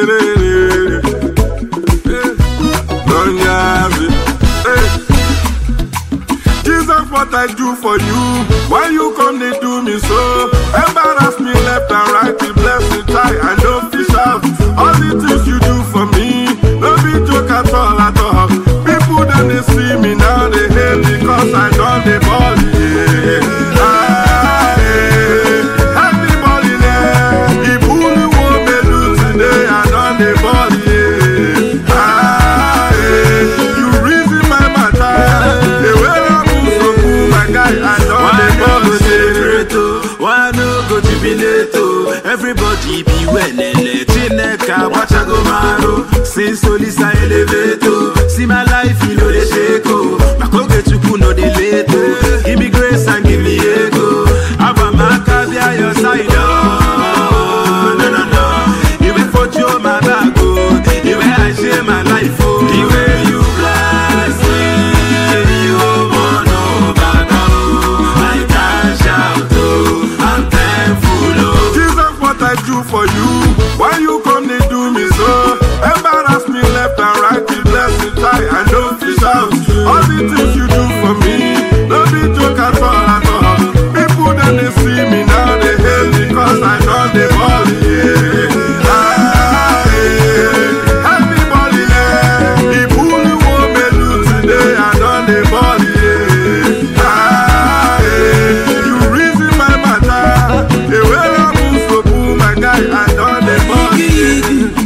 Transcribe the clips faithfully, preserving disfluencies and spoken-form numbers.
Jesus, what I do for you, why you come they do me so? Embarrass me left and right, the blessing try and don't fish out. All the things you do for me, no be joke at all at all. People then they see me now, they hate me cause I done the ball, yeah. Ah, yeah. Everybody there, the bully won't be do today, I done the ball, yeah. Ah, yeah. You reason my matter, the way I move so cool, my guy, I done the ball, yeah. Why no go jubilate? Everybody be well, Chineka, Wachago Maro, since Solisa Elevator. See my life, you know the shake. Makoge Chuku no the late. Give me grace and give me ego. Abamaka be at your side. Oh, no, no, no. You will for you, my bag. You will I share my life. The way you bless me, you won't know back. I can shout. I'm thankful. Jesus, what I do for you, why you come they do me so? Embarrass me left and right, the blessing try and don't fish out. All the things you do for me, no be joke at all at all. People then they see me now, they hate me cause I done the ball, yeah. Ah, yeah. Everybody there, the bully won't be do today, I done the ball, yeah. Ah, yeah. You reason my matter, the way I move so cool, my guy, I done the ball, yeah.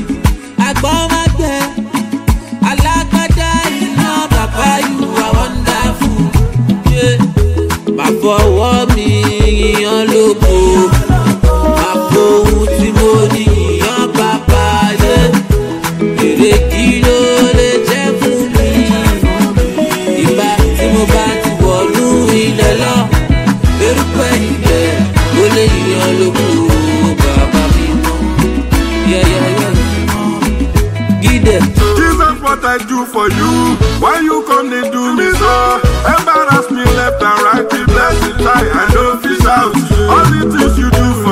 Fọwọ́ mi yan lóko, àpò ohun tí mo ní yan bàbá yé. Èrè kí ló lè jẹ́ fún mi? Ìgbà tí mo bá ti wọ̀lú ilẹ̀ lọ, erùpẹ̀ ilẹ̀ ó lè yan lóko, bàbá mi mọ́. Gídẹ̀. Jesus, what I do for you, why you come they do me so? Embarrass me left and right, the blessing try and don't fish out. All the things you do for